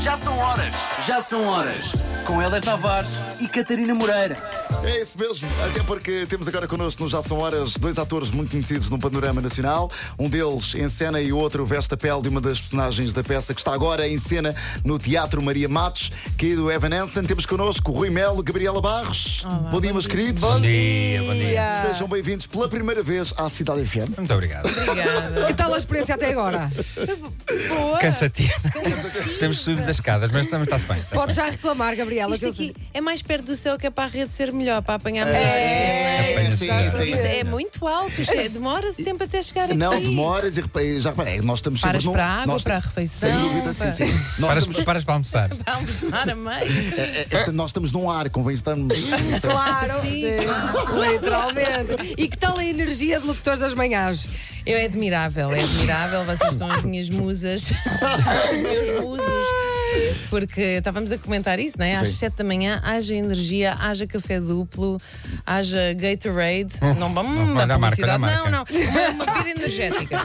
Já são horas. Já são horas. Com Héler Tavares e Catarina Moreira. É isso mesmo, até porque temos agora connosco no Já São Horas dois atores muito conhecidos no panorama nacional. Um deles encena e o outro veste a pele de uma das personagens da peça que está agora em cena no Teatro Maria Matos, que é do Evanescence. Temos connosco Rui Melo, Gabriela Barros. Olá, bom dia, meus queridos. Bom dia, bom dia. Sejam bem-vindos pela primeira vez à Cidade FM. Muito obrigado. Obrigada. Que tal a experiência até agora? Boa. Cansativo. Temos subido das escadas, mas também está-se bem. Pode já reclamar, Gabriela. Isto que eu aqui é mais perto do céu que é para a rede ser melhor, para apanhar melhor. Apanha-se bem. Isto é muito alto, demora-se tempo até chegar aqui. Não, demoras e reparei, já reparei, nós estamos sempre Paras para a água, nós- para a refeição. Sem dúvida, sim, sim. Paras para almoçar. Para almoçar a meio. Nós estamos num ar, convém estarmos. Claro, literalmente. E que tal a energia de locutores das manhãs? É admirável, vocês são as minhas musas, os meus musos. Porque estávamos a comentar isso, não é? Às Sim. 7 da manhã, haja energia, haja café duplo, haja Gatorade. Não vamos olha dar a marca, publicidade. olha a Não, marca. não. Uma bebida energética.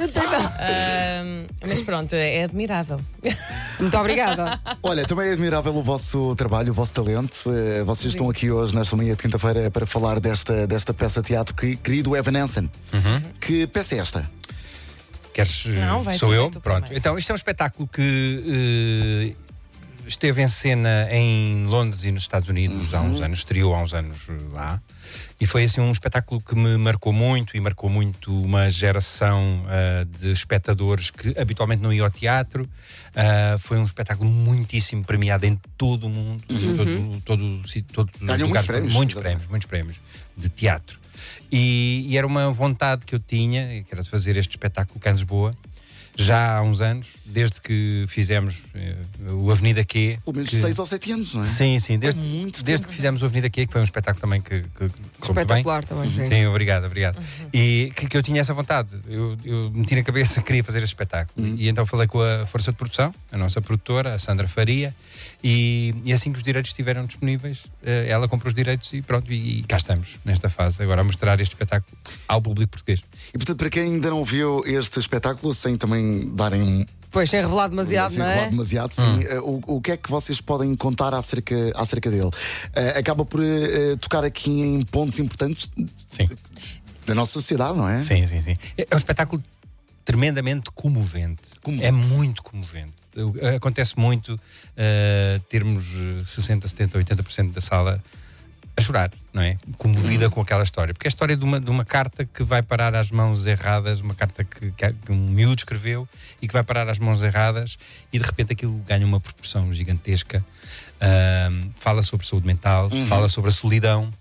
Mas pronto, é admirável. Muito obrigada. Olha, também é admirável o vosso trabalho, o vosso talento. Vocês estão aqui hoje, nesta manhã de quinta-feira, para falar desta peça de teatro querido Evanescence. Que peça é esta? Queres? Não, vai Sou tu, eu? vai tu Pronto. primeiro. Então, isto é um espetáculo que esteve em cena em Londres e nos Estados Unidos há uns anos, estreou há uns anos lá. E foi assim um espetáculo que me marcou muito e marcou muito uma geração de espectadores que habitualmente não iam ao teatro. Foi um espetáculo muitíssimo premiado em todo o mundo, em todos os Ganhou muitos prémios. muitos prémios de teatro. E era uma vontade que eu tinha, que era de fazer este espetáculo cá em Lisboa, já há uns anos, desde que fizemos o Avenida Q. Pelo menos que... 6 ou 7 anos, não é? Sim, muito tempo. desde que fizemos o Avenida Q, que foi um espetáculo também que correu muito bem. Espetacular também. Sim. Sim, obrigado. E que eu tinha essa vontade. Eu meti na cabeça que queria fazer este espetáculo. E então falei com a Força de Produção, a nossa produtora, a Sandra Faria, e assim que os direitos estiveram disponíveis, ela comprou os direitos e pronto, e cá estamos, nesta fase, agora a mostrar este espetáculo ao público português. E portanto, para quem ainda não viu este espetáculo, sem também darem um. Pois, sem revelar demasiado, Assim, não é? claro, demasiado, sim. O que é que vocês podem contar acerca dele? Acaba por tocar aqui em pontos importantes Sim. da nossa sociedade, não é? Sim. É um espetáculo tremendamente comovente. É muito comovente. Acontece muito termos 60, 70, 80% da sala a chorar, não é? Comovida com aquela história. Porque é a história de uma carta que vai parar às mãos erradas, uma carta que um miúdo escreveu e que vai parar às mãos erradas e de repente aquilo ganha uma proporção gigantesca. Fala sobre saúde mental, fala sobre a solidão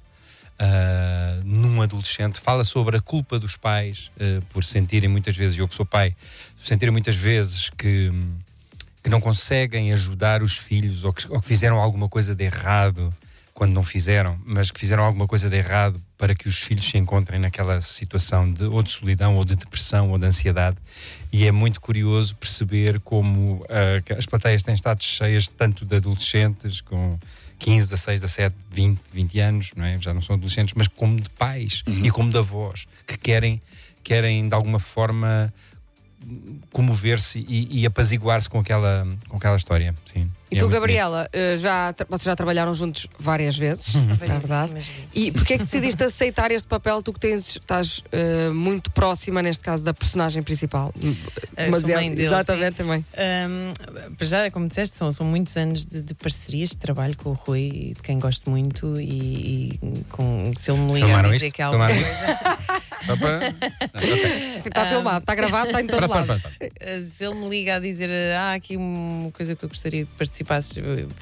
num adolescente, fala sobre a culpa dos pais por sentirem muitas vezes, eu que sou pai, sentirem muitas vezes que não conseguem ajudar os filhos ou que fizeram alguma coisa de errado quando não fizeram, mas que fizeram alguma coisa de errado para que os filhos se encontrem naquela situação ou de solidão, ou de depressão, ou de ansiedade. E é muito curioso perceber como as plateias têm estado cheias tanto de adolescentes com 15, 16, 17, 20 anos, não é? Já não são adolescentes, mas como de pais e como de avós, que querem de alguma forma comover-se e apaziguar-se com aquela história. Sim. E tu, Gabriela, vocês já trabalharam juntos várias vezes, é verdade? Vezes. E porquê é que decidiste aceitar este papel? Tu que estás muito próxima, neste caso, da personagem principal. Sou mãe dele, exatamente, também. Já, como disseste, são muitos anos de parcerias, de trabalho com o Rui, e de quem gosto muito, e se ele me liga a dizer que há alguma coisa. Só para... Está filmado, está gravado, está em todo lado. Se ele me liga a dizer há aqui uma coisa que eu gostaria de participasses,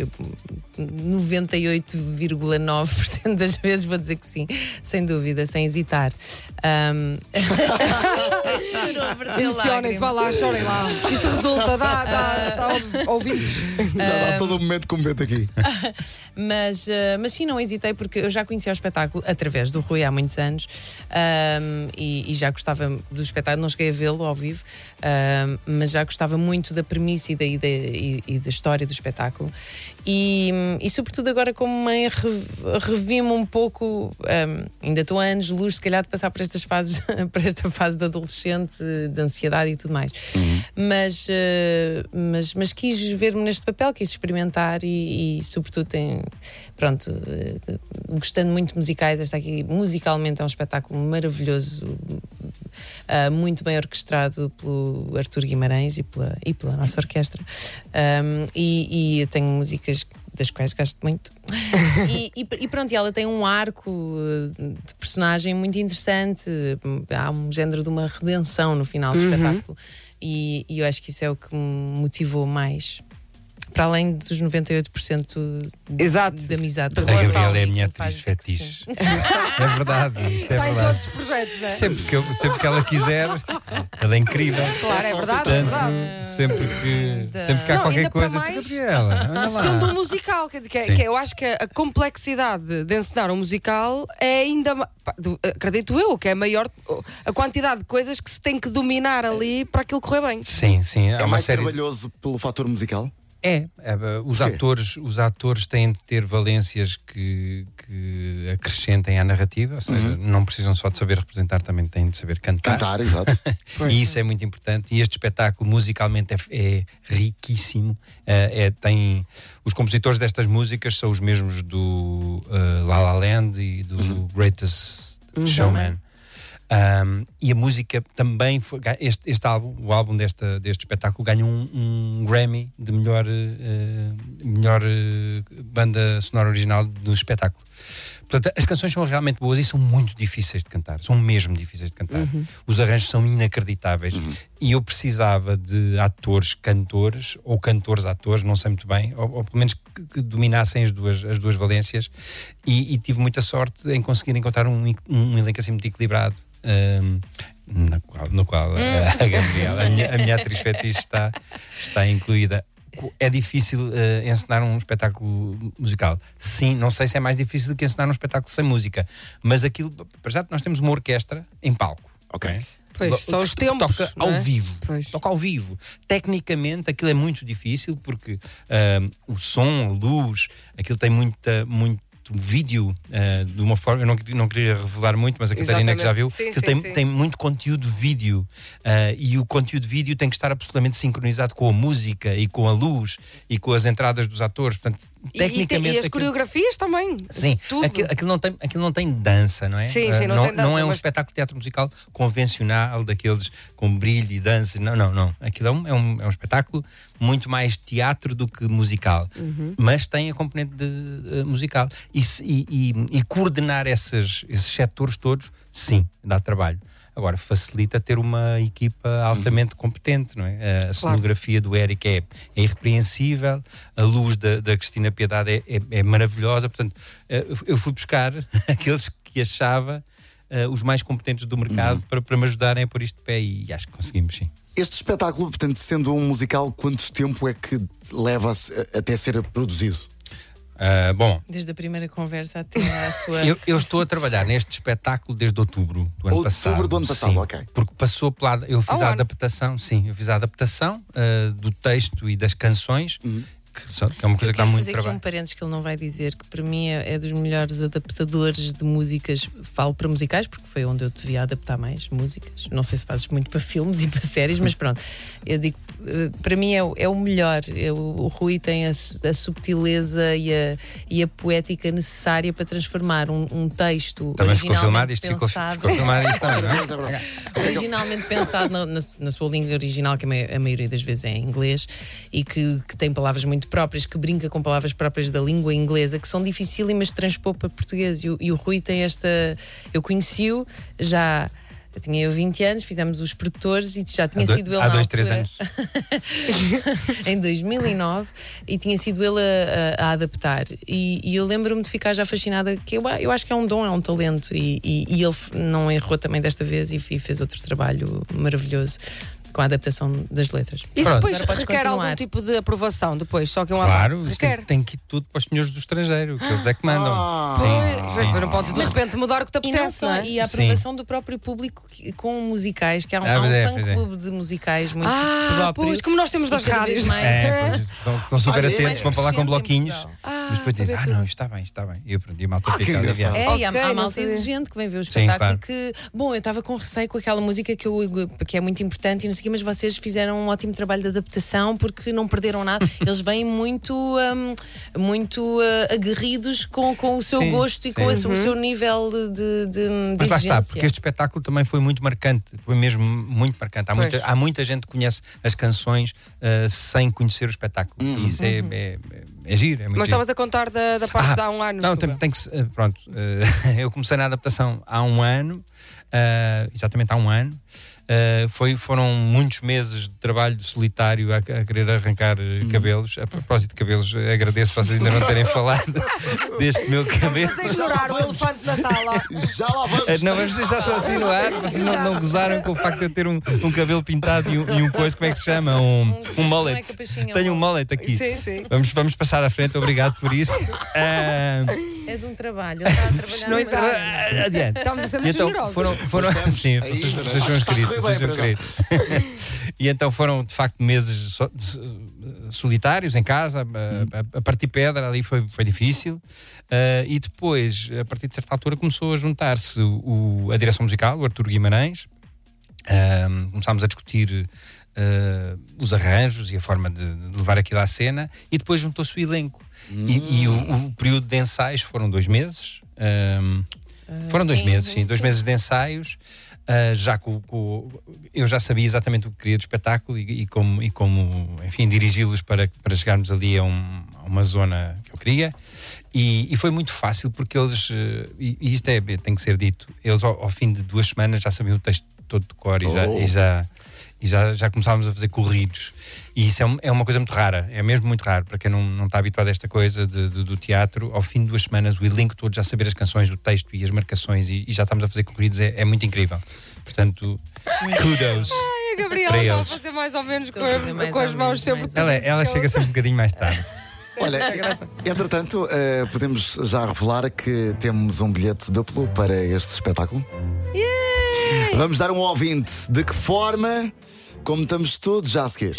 98,9% das vezes vou dizer que sim, sem dúvida, sem hesitar. Emocionem-se, vá lá, chorem lá. Isso resulta, dá ouvintes. Dá todo o momento comovente aqui. Mas sim, não hesitei porque eu já conhecia o espetáculo através do Rui há muitos anos e já gostava do espetáculo, não cheguei a vê-lo ao vivo, mas já gostava muito da premissa e da história do espetáculo e sobretudo agora como mãe revi-me um pouco, ainda estou a anos luz se calhar de passar por estas fases para esta fase da adolescência crescente de ansiedade e tudo mais. Mas quis ver-me neste papel, quis experimentar e sobretudo, gostando muito de musicais. Esta aqui, musicalmente, é um espetáculo maravilhoso, muito bem orquestrado pelo Artur Guimarães e pela nossa orquestra. E eu tenho músicas das quais gosto muito. E pronto, ela tem um arco de personagem muito interessante. Há um género de uma redenção no final do espetáculo. E eu acho que isso é o que me motivou mais. Para além dos 98% de amizade. A Gabriela é a minha atriz fetiche. É verdade, isto é Está em verdade. todos os projetos, não é? Sempre que ela quiser, ela é incrível. Claro, é verdade, Portanto, é verdade. sempre que há Não, qualquer ainda para coisa, mais, Gabriela, anda lá. Sendo um musical, quer dizer, Sim. eu acho que a complexidade de encenar um musical é ainda, acredito eu, que é maior a quantidade de coisas que se tem que dominar ali para aquilo correr bem. Sim, sim. É mais trabalhoso pelo fator musical? Os atores têm de ter valências que acrescentem à narrativa, ou seja, não precisam só de saber representar, também têm de saber cantar. Cantar, exato. E isso é muito importante. E este espetáculo musicalmente é riquíssimo. Os compositores destas músicas são os mesmos do La La Land e do Greatest Showman. E a música também foi, o álbum deste espetáculo ganhou um Grammy de melhor banda sonora original do espetáculo. Portanto, as canções são realmente boas e são muito difíceis de cantar, são mesmo difíceis de cantar. Os arranjos são inacreditáveis e eu precisava de atores-cantores ou cantores-atores, não sei muito bem, ou pelo menos que dominassem as duas valências, e tive muita sorte em conseguir encontrar um elenco assim muito equilibrado. No qual a Gabriela, a minha atriz fetiche, está incluída. É difícil encenar um espetáculo musical? Sim, não sei se é mais difícil do que encenar um espetáculo sem música, mas aquilo, para já, nós temos uma orquestra em palco. Ok. Pois, são os tempos. Toca não é? ao vivo. Pois. Toca ao vivo. Tecnicamente, aquilo é muito difícil porque o som, a luz, aquilo tem muito vídeo, de uma forma, eu não queria revelar muito, mas a Catarina que já viu, sim, que sim. tem muito conteúdo vídeo, e o conteúdo vídeo tem que estar absolutamente sincronizado com a música e com a luz e com as entradas dos atores. Portanto, tecnicamente, e as coreografias também. sim, tudo. aquilo não tem dança, não é? Sim, não tem dança, não é um mas... espetáculo de teatro musical convencional, daqueles com brilho e dança. Não. Aquilo é um espetáculo muito mais teatro do que musical, mas tem a componente musical. E coordenar esses setores todos, sim, dá trabalho. Agora, facilita ter uma equipa altamente competente, não é? A cenografia do Eric é irrepreensível, a luz da Cristina Piedade é maravilhosa. Portanto, eu fui buscar aqueles que achava os mais competentes do mercado para me ajudarem a pôr isto de pé, e acho que conseguimos, sim. Este espetáculo, portanto, sendo um musical, quanto tempo é que leva até ser produzido? Bom, Desde a primeira conversa até à sua... eu estou a trabalhar neste espetáculo desde outubro do ano passado. Outubro do ano passado, sim, ok. Porque passou pela... Eu fiz a adaptação do texto e das canções, que é uma coisa que dá muito fazer aqui trabalho. um parênteses que ele não vai dizer, que para mim é dos melhores adaptadores de músicas. Falo para musicais porque foi onde eu devia adaptar mais músicas. Não sei se fazes muito para filmes e para séries, mas pronto, eu digo, para mim é o melhor. O Rui tem a subtileza e a poética necessária para transformar um texto também ficou filmado, originalmente isto pensado. ficou filmado isto também, não é? Originalmente pensado na sua língua original, que a maioria das vezes é em inglês, e que tem palavras muito próprias, que brinca com palavras próprias da língua inglesa, que são dificílimas de transpor para português. E o Rui tem esta... Eu conheci-o já... Eu tinha 20 anos, fizemos os produtores e já tinha sido ele há na 3 altura, anos. em 2009, e tinha sido ele a adaptar. E eu lembro-me de ficar já fascinada, que eu acho que é um dom, é um talento, e ele não errou também desta vez e fez outro trabalho maravilhoso. com a adaptação das letras. Isso Pronto. depois Agora podes requer algum continuar. tipo de aprovação depois, só que um Claro, isto requer. tem que ir tudo para os senhores do estrangeiro, que eles é que mandam. Pois, mas não podes de repente mudar o que te E não apetece, só, não é? e a aprovação do próprio público com musicais, que há um Pois é, fã-clube de musicais muito Ah, próprio. pois, como nós temos das E cada vez rádios. mais- Pois, estão super Ah, é? atentos, vão falar com Sempre em bloquinhos. Portugal. Mas depois dizem, saber tudo. não, isto está bem. E eu pronto, e a malta que fica engraçado. aliviada. É, e Ok, há não malta sabia. exigente que vem ver o Sim, espetáculo claro. e que, bom, eu estava com receio com aquela música que é muito importante e não sei o quê, mas vocês fizeram um ótimo trabalho de adaptação porque não perderam nada. Eles vêm muito aguerridos com o seu Sim, gosto e com sim. o seu nível de Mas lá exigência. está, porque este espetáculo também foi muito marcante, foi mesmo muito marcante. Pois. Há muita gente que conhece as canções sem conhecer o espetáculo. E isso é giro, é muito Mas giro. estavas a contar da parte de há um ano. Não, desculpa. tem que se. Pronto, eu comecei na adaptação há um ano, exatamente há um ano. Foram muitos meses de trabalho solitário a querer arrancar cabelos. A propósito de cabelos, agradeço vocês ainda não terem falado deste meu cabelo. Mas ignorar o elefante na sala. Já lá vamos. Não, vamos deixar só assim no ar. Vocês não gozaram com o facto de eu ter um cabelo pintado e um coisa, como é que se chama? Um mullet. Não é capachinho, Tenho um mullet aqui. Sim. Vamos passar à frente, obrigado por isso. É de um trabalho. Ele está a trabalhar Não numa interessa. área. Adiante. Estamos a ser E muito então generosos. foram sim, Aí, vocês são os está a queridos, correr vocês bem, são queridos. E então foram de facto meses solitários em casa, a partir pedra ali foi difícil. E depois, a partir de certa altura, começou a juntar-se a direção musical, o Artur Guimarães. Começámos a discutir os arranjos e a forma de levar aquilo à cena, e depois juntou-se o elenco. E o período de ensaios foram 2 meses. Foram 2 sim, meses, sim, 2 sim. meses de ensaios. Já eu já sabia exatamente o que queria do espetáculo e como enfim, dirigi-los para chegarmos ali a uma zona que eu queria. E foi muito fácil porque eles, e isto tem que ser dito, eles ao fim de 2 semanas já sabiam o texto todo de cor e já começávamos a fazer corridos. E isso é uma coisa muito rara, é mesmo muito raro para quem não está habituado a esta coisa do teatro. Ao fim de 2 semanas o elenco todo já saber as canções, o texto e as marcações e já estamos a fazer corridos, é muito incrível. Portanto, kudos. A Gabriela Para está a eles. fazer mais ou menos Estou a fazer mais com as ou mãos menos, sempre. mais tudo Ela isso que chega sempre um bocadinho mais tarde. Olha, entretanto, podemos já revelar que temos um bilhete duplo para este espetáculo. Vamos dar um ouvinte. De que forma? Como estamos todos, já a seguir.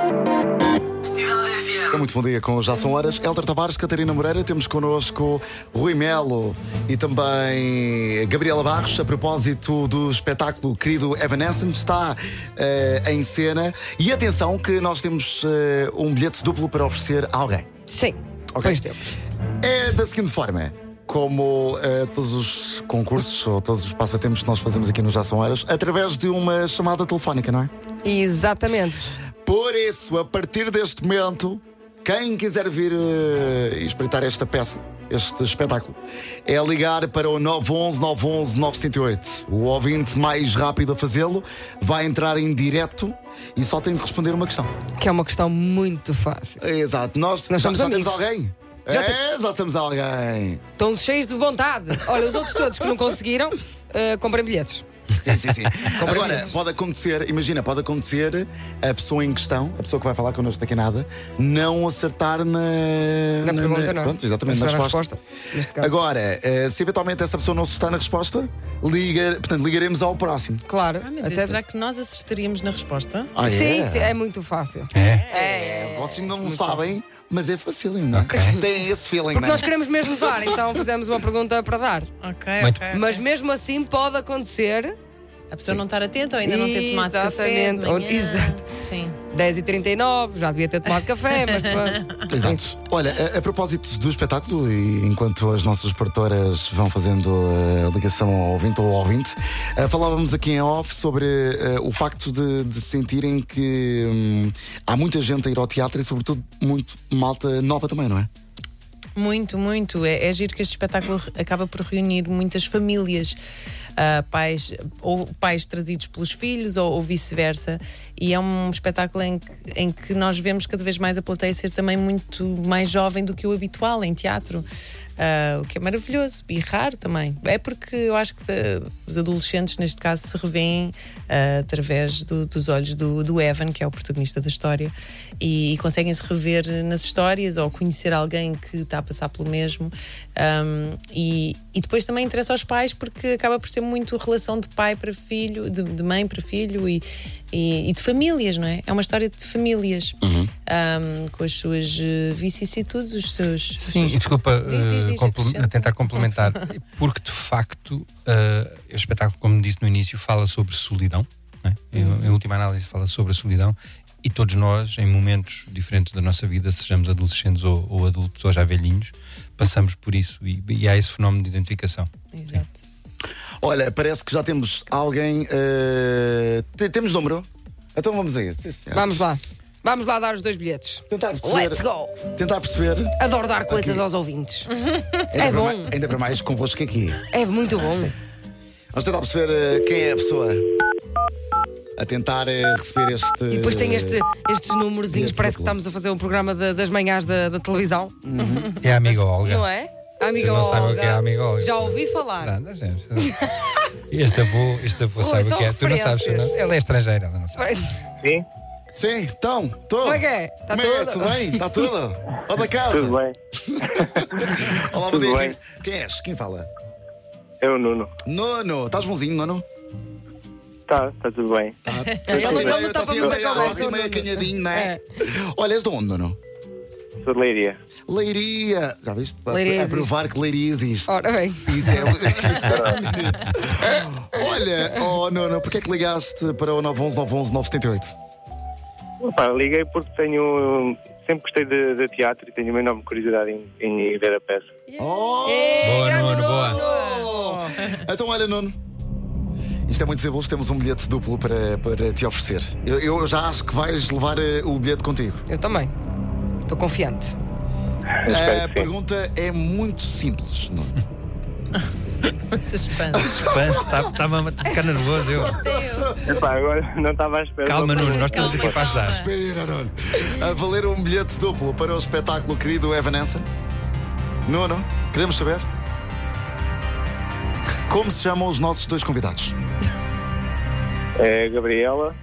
Cidade FM. Muito bom dia, com Já São Horas. Hélder Tavares, Catarina Moreira, temos connosco Rui Melo e também Gabriela Barros. A propósito do espetáculo querido Evanescence, está em cena. E atenção que nós temos um bilhete duplo para oferecer a alguém. Sim, Ok. pois temos. É da seguinte forma: como todos os concursos ou todos os passatempos que nós fazemos aqui no Já São Horas, através de uma chamada telefónica, não é? Exatamente. Por isso, a partir deste momento, quem quiser vir espreitar esta peça, este espetáculo, é ligar para o 911 911 908. O ouvinte mais rápido a fazê-lo vai entrar em direto e só tem de responder uma questão. Que é uma questão muito fácil. Exato. Nós já somos temos amigos. alguém? Já temos alguém. Estão cheios de vontade. Olha, os outros todos que não conseguiram, comprem bilhetes. Sim. Agora, pode acontecer, imagina, pode acontecer a pessoa em questão, a pessoa que vai falar connosco daqui a nada, não acertar na pergunta, não é? Pronto, exatamente, na Acertar resposta. Neste caso. Agora, se eventualmente essa pessoa não acertar na resposta, ligaremos ao próximo. Claro. Ah, meu Deus, será que nós acertaríamos na resposta? Ah, Sim, é muito fácil. Vocês ainda não sabem, mas é fácil, não é? Tem esse feeling, Porque não é? nós queremos mesmo dar, então fizemos uma pergunta para dar. Ok, Muito ok. Mas mesmo assim pode acontecer A pessoa não estar atenta ou ainda não ter tomado café. Exatamente. de manhã. Exato. Sim. 10h39, já devia ter tomado café, mas pronto. Exato. Olha, a propósito do espetáculo, e enquanto as nossas produtoras vão fazendo a ligação ao ouvinte ou ao ouvinte, falávamos aqui em off sobre o facto de sentirem que há muita gente a ir ao teatro e, sobretudo, muito malta nova também, não é? Muito, muito. É giro que este espetáculo acaba por reunir muitas famílias. ou pais trazidos pelos filhos ou vice-versa. E é um espetáculo em que nós vemos cada vez mais a plateia ser também muito mais jovem do que o habitual em teatro. O que é maravilhoso e raro também. É porque eu acho que os adolescentes, neste caso, se revêem através dos olhos do Evan, que é o protagonista da história, e conseguem se rever nas histórias ou conhecer alguém que está a passar pelo mesmo. E depois também interessa aos pais, porque acaba por ser muito relação de pai para filho, de mãe para filho e de famílias, não é? É uma história de famílias, com as suas vicissitudes, os seus. Sim, desculpa. Diz, A tentar complementar, porque de facto o espetáculo, como disse no início, fala sobre solidão, não é? Em última análise fala sobre a solidão, e todos nós, em momentos diferentes da nossa vida, sejamos adolescentes ou adultos ou já velhinhos, passamos por isso, e há esse fenómeno de identificação. Exato. Sim. Olha, parece que já temos alguém. Temos número? Então vamos a isso. Vamos lá dar os 2 bilhetes. Tentar perceber. Let's go! Tentar perceber. Adoro dar coisas aos ouvintes. Ainda bom. Ainda para mais convosco aqui. É muito bom. Vamos tentar perceber quem é a pessoa a tentar receber este. E depois tem estes númerozinhos, bilhete parece que duplo. estamos a fazer um programa das manhãs da televisão. É a amiga Olga. Não é? A amiga Vocês não sabem Olga. o que é a amiga Olga. Já ouvi falar. Pronto, este avô sabe o que é. Tu não sabes, referências. não? Ela é estrangeira, ela não sabe. Sim, Sim, então, estou. Como é que é? Está Como é? tudo? Tudo bem? Está tudo? Ó da casa. tudo bem. Olá, bom Tudo dia. bem. Quem és? Quem fala? É o Nuno. Nono. Estás bonzinho, Nono? Tá tudo bem. Ele não está para muita Está conversa. assim meio acanhadinho, não é? É. Olha, és de onde, Nono? Sou de Leiria. Leiria. Já viste? Leiria A provar que Leiria existe. Ora bem. Isso é. Olha, Nono, porquê é que ligaste para o 911-911-978? Opa, liguei porque sempre gostei de teatro e tenho uma enorme curiosidade em ver a peça. Oh! Boa, Nuno, boa. Então, olha, Nuno. Isto é muito simples, temos um bilhete duplo para te oferecer. Eu já acho que vais levar o bilhete contigo. Eu também. Estou confiante. A Espero que sim. pergunta é muito simples, Nuno. Suspense. Estava a ficar nervoso, eu. Epá, agora não estava à espera. Calma, da Nuno, nós pergunta. estamos aqui para ajudar. Espera, Nuno. A valer um bilhete duplo para o espetáculo querido Evanescence. Nuno, queremos saber como se chamam os nossos 2 convidados. É a Gabriela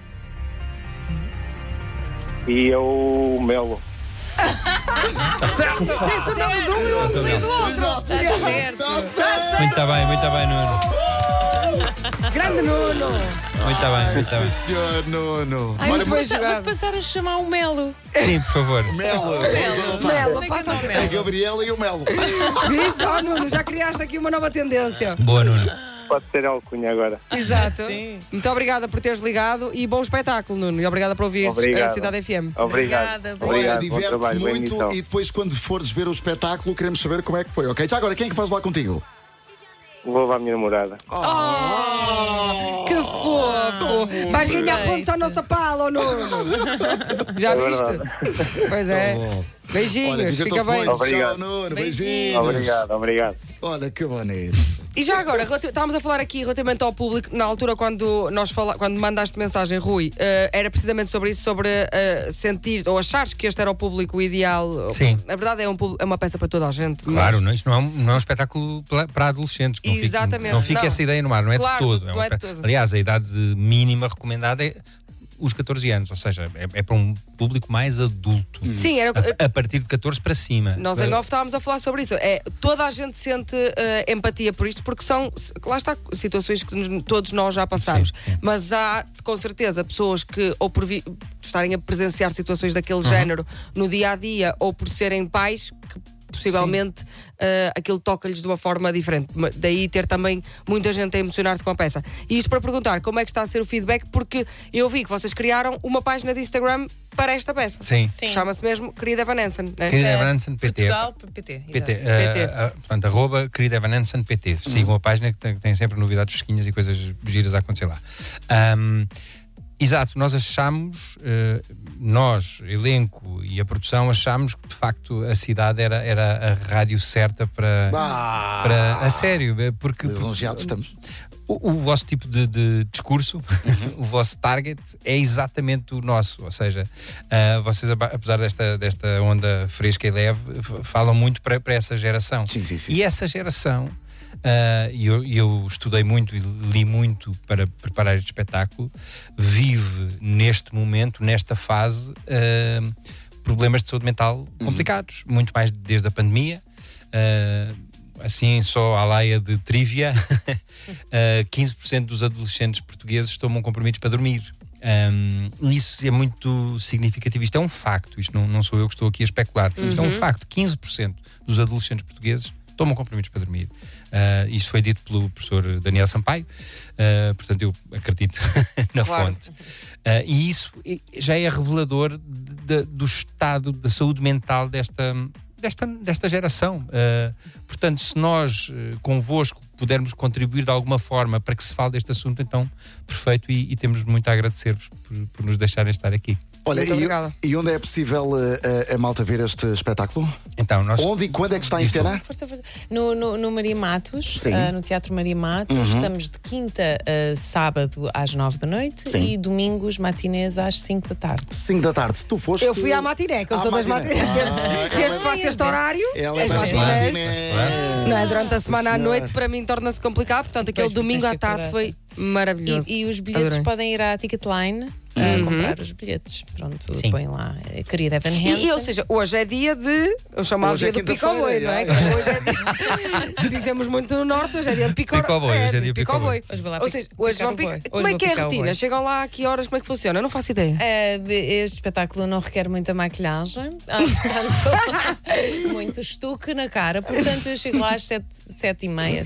e é o Melo. Tem-se o nome de um e o apelido do outro. Exato. Certo. Muito bem, Nuno. Grande Nuno. Muito bem. Sim, senhor Nuno. Ai, Olha, vou-te jogado. passar a chamar o Melo. Sim, por favor. Melo. Melo, passa Como é que é o A Melo? Gabriela e o Melo. Viste? Oh, Nuno, já criaste aqui uma nova tendência. Boa, Nuno. Pode ser alcunha agora. Exato. Sim. Muito obrigada por teres ligado e bom espetáculo, Nuno. E obrigada por ouvir a Obrigado. Cidade FM. Obrigado. Obrigada, Olha, Obrigado. Bom diverte-te trabalho, boa muito emissão. e depois, quando fores ver o espetáculo, queremos saber como é que foi, ok? Já agora, quem é que vais lá contigo? Vou levar a minha namorada. Que fofo! Vais ganhar pontos à nossa pala, oh, Nuno! Já É viste? verdade. Pois é. Olha, Beijinhos, fica divirtam-se bem. muito. Obrigado. Tchau, Nuno. Beijinhos. Beijinhos. Obrigado. Olha, que bonito. E já agora, estávamos a falar aqui relativamente ao público, na altura quando quando mandaste mensagem, Rui, era precisamente sobre isso, sobre sentir ou achares que este era o público ideal. Sim. Na verdade é uma peça para toda a gente. Claro, isto não é um espetáculo para adolescentes. Que Exatamente, Não fica não. essa ideia no ar, não é Claro, de todo. não é de todo. Aliás, a idade mínima recomendada é os 14 anos, ou seja, é para um público mais adulto. Sim, era. A partir de 14 para cima. Nós em off estávamos a falar sobre isso. Toda a gente sente empatia por isto, porque são, lá está, situações que todos nós já passamos. Sim. Mas há, com certeza, pessoas que, ou por estarem a presenciar situações daquele género no dia a dia, ou por serem pais, que possivelmente aquilo toca-lhes de uma forma diferente. Daí ter também muita gente a emocionar-se com a peça. E isto para perguntar como é que está a ser o feedback, porque eu vi que vocês criaram uma página de Instagram para esta peça. Sim. Sim. Chama-se mesmo Querida Evanescence, né? Querida Evanescence PT. Portugal, PT. PT. exato. Portanto, @ Querida Evanescence PT. Sigam a página que tem sempre novidades fresquinhas e coisas giras a acontecer lá. Exato, nós achamos, nós, elenco e a produção, achamos que de facto a cidade era a rádio certa para a sério, porque Lisonjeados estamos. o vosso tipo de discurso, o vosso target é exatamente o nosso, ou seja, vocês, apesar desta onda fresca e leve, falam muito para essa geração. Sim. E essa geração, eu estudei muito e li muito para preparar este espetáculo, vive neste momento, nesta fase, problemas de saúde mental complicados, muito mais desde a pandemia. Assim, só à laia de trivia, 15% dos adolescentes portugueses tomam comprimidos para dormir. Isso é muito significativo. Isto é um facto, isto não sou eu que estou aqui a especular. Isto é um facto, 15% dos adolescentes portugueses tomam comprimidos para dormir. Isto foi dito pelo professor Daniel Sampaio, portanto eu acredito na fonte. E isso já é revelador do estado da saúde mental desta geração. Portanto, se nós, convosco, pudermos contribuir de alguma forma para que se fale deste assunto, então, perfeito, e temos muito a agradecer-vos por nos deixarem estar aqui. Olha, e onde é possível a malta ver este espetáculo? Então, Onde e quando é que está em cena? No Maria Matos, no Teatro Maria Matos. Estamos de quinta a sábado às 9 da noite e domingos matinês às 5 da tarde. 5 da tarde. Tu foste? Eu fui à matiné, que eu sou das matinés. Desde que faço este horário, Ela é as das matinés. matinés. Não é? Durante a semana à noite, para mim, torna-se complicado. Portanto, aquele Pois, domingo tens à que tarde acordar. foi maravilhoso. E os bilhetes Adorei. podem ir à Ticketline a comprar os bilhetes. Pronto, Sim. põe lá. Querida Evan Hansen. Ou seja, hoje é dia de. Eu chamava Hoje é dia do Pico-Boi, não é? quinta-feira, Hoje é dia. Dizemos muito no Norte, hoje é dia de Pico-Boi, hoje é dia de Pico-Boi. Hoje vou lá Ou seja, hoje picar vão o boi. picar. Hoje Como é vou que é a picar o rotina? boi. Chegam lá a que horas? Como é que funciona? Eu não faço ideia. Este espetáculo não requer muita maquilhagem, portanto, muito estuque na cara. Portanto, eu chego lá às 7h30,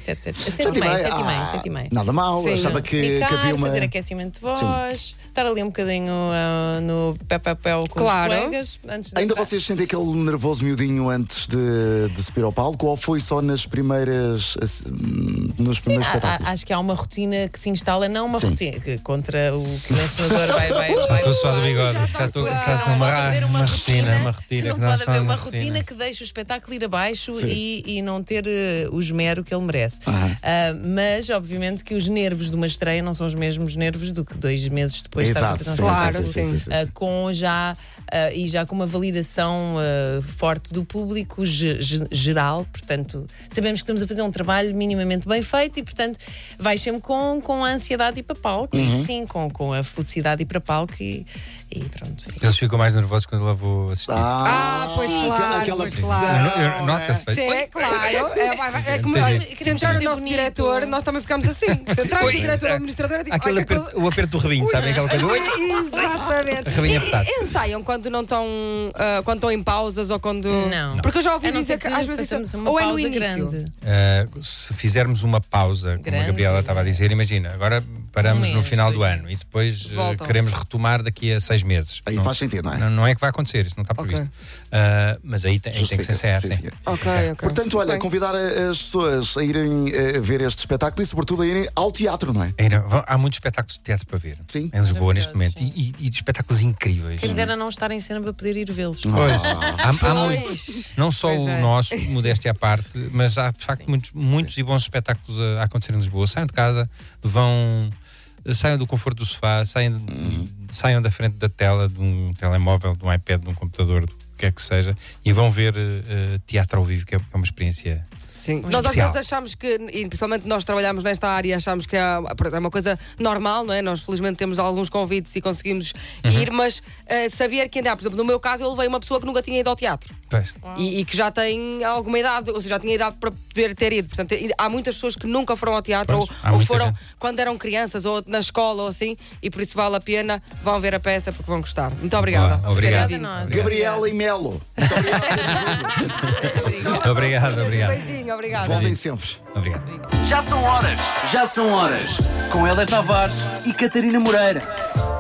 7h30. Nada mal, Sim. achava que Picar, havia uma. fazer aquecimento de voz, estar ali um bocadinho no papel com Claro. os colegas. Antes de Ainda entrar. vocês sentem aquele nervoso miudinho antes de subir ao palco ou foi só nos primeiros espetáculos? Acho que há uma rotina que se instala, não uma rotina que contra o que o encenador vai Estou só de bigode, já já estou a está começar a ser Não pode haver uma rotina. Não que nós pode haver falamos uma de rotina que deixe o espetáculo ir abaixo Sim. e não ter o esmero que ele merece. Mas, obviamente, que os nervos de uma estreia não são os mesmos nervos do que 2 meses depois de estar a fazer um Claro, espetáculo. sim. Com já com uma validação forte do público geral, portanto, sabemos que estamos a fazer um trabalho minimamente bem feito e, portanto, vais sempre com a ansiedade de ir para palco e sim, com a felicidade de ir para palco e pronto. Eles ficam mais nervosos quando lá vou assistir. Pois claro, aquela pois pressão, claro. Nota-se. Sim, é claro. É como Entendi. se entrar o Fazer nosso bonito. diretor, nós também ficamos assim. Se entrar o diretor ou administrador, é tipo. Aquele ai, que coisa- o aperto do rabinho, sabem? Aquela coisa. Oi, Exatamente. rabinho apertado. Ensaiam quando não estão quando estão em pausas ou quando. Não. Porque eu já ouvi A não dizer ser que que às vezes façamos isso uma ou é no pausa início. grande. Se fizermos uma pausa, como Grande. a Gabriela estava a dizer, imagina, agora paramos mês, no final 2 do ano meses. e depois Voltam. queremos retomar daqui a 6 meses. Aí faz sentido, não é? Não é que vai acontecer, isso não está previsto. Mas aí tem que ser Justifica-se, certo. sim, sim. senhor. Ok. Portanto, olha, Bem. convidar as pessoas a irem ver este espetáculo e, sobretudo, a irem ao teatro, não é? Há muitos espetáculos de teatro para ver Sim. em Lisboa neste momento Maravilhosos, e de espetáculos incríveis. Quem dera não estar em cena para poder ir vê-los. Pois, há muitos, não só Pois o é. nosso, modéstia à parte, mas há de facto muitos e bons espetáculos a acontecer em Lisboa. Saiam de casa, saiam do conforto do sofá, saiam da frente da tela de um telemóvel, de um iPad, de um computador, do que quer que seja, e vão ver teatro ao vivo, que é uma experiência. Sim. Um Nós às especial. vezes achamos que, e principalmente nós trabalhamos nesta área, achamos que é uma coisa normal, não é? Nós felizmente temos alguns convites e conseguimos ir, mas saber que ainda há, por exemplo, no meu caso, eu levei uma pessoa que nunca tinha ido ao teatro. Pois. E que já tem alguma idade, ou seja, já tinha idade para poder ter ido. Portanto, há muitas pessoas que nunca foram ao teatro Pois, há ou muita foram gente. quando eram crianças ou na escola ou assim, e por isso vale a pena, vão ver a peça porque vão gostar. Muito obrigada. Boa, por terem obrigado. vindo. Obrigada a nós. Gabriela e Melo. Obrigado. Beijinho, obrigada. Voltem sempre. Obrigado. Já são horas. Com Hélia Tavares e Catarina Moreira.